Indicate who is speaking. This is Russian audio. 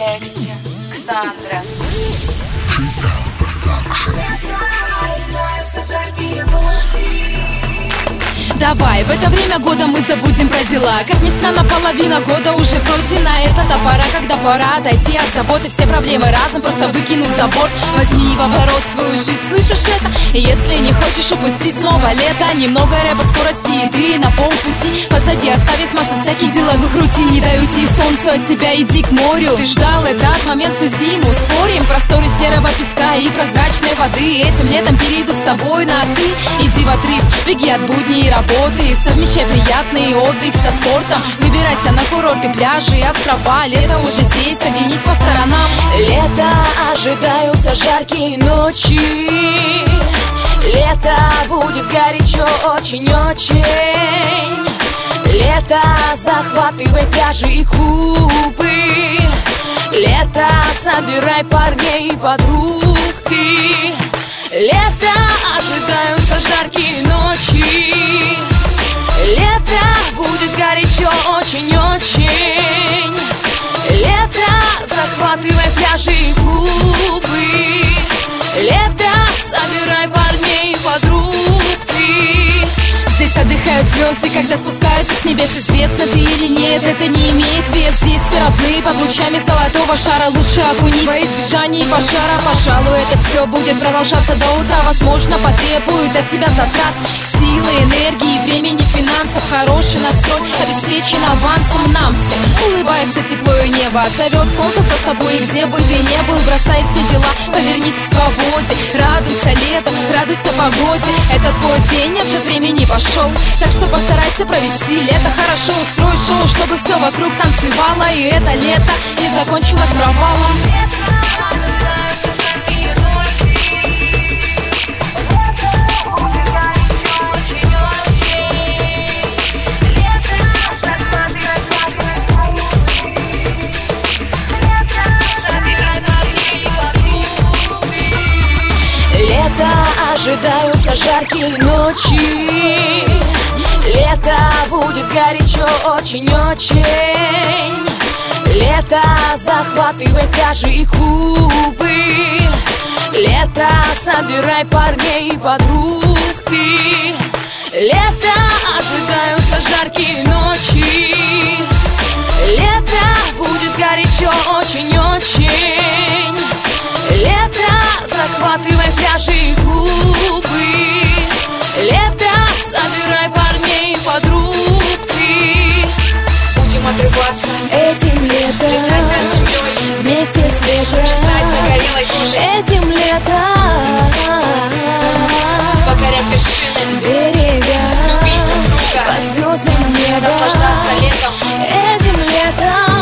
Speaker 1: Экси, Ксандра.
Speaker 2: Давай, в это время года мы забудем про дела. Как ни странно, половина года уже пройдена. Это та пора, когда пора отойти от заботы. Все проблемы разом просто выкинуть за борт. Возьми в оборот свою жизнь, слышишь это? И если не хочешь упустить снова лето, немного рэпа, скорости и ты на полпути позади, оставив массу всяких деловых рутин. Не дай уйти солнцу от тебя, иди к морю. Ты ждал этот момент всю зиму. Спорим, просторы серого песка и прозрачной воды этим летом перейдут с тобой на ты. Иди в отрыв, беги от будней и работы, совмещай приятный отдых со спортом. Выбирайся на курорты, пляжи, острова. Лето уже здесь, оглянись по сторонам. Лето, ожидаются жаркие ночи. Лето, будет горячо очень-очень. Лето, захватывай пляжи и клубы. Лето, собирай парней и подруг ты. Лето, ожидаются жаркие ночи. Лето, будет горячо очень-очень. Лето, захватывай пляжи и клубы. Лето, собирай парней и подруг ты. Здесь отдыхают звезды, когда спускаются с небес. Известно ты или нет, это не имеет вес. Здесь все равны под лучами золотого шара. Лучше окунись во избежание пожара. Пожалуй, это все будет продолжаться до утра. Возможно, потребует от тебя затрат силы, энергии, времени, финансов. Хороший настрой обеспечен авансом нам всем. Улыбается тепло и небо, зовет солнце за собой. И где бы ты ни был, бросай все дела, повернись к свободе. Радуйся летом, радуйся погоде. Это твой день, отсчет времени пошел. Так что постарайся провести лето хорошо. Устрой шоу, чтобы все вокруг танцевало. И это лето не закончилось провалом. Лето, ожидаются жаркие ночи. Лето, будет горячо очень-очень. Лето, захватывай пляжи и клубы. Лето, собирай парней и подруг ты. Лето, ожидаются жаркие ночи. Лето, будет горячо очень-очень. Лето, захватывай пляжи и клубы. Лето, собирай парней и подруг ты. Будем отрываться этим летом, летать над землей вместе с ветром, стать загорелой кожей. Этим летом покорять вершины, берега, любить друг друга, под звездным небом, наслаждаться летом. Этим летом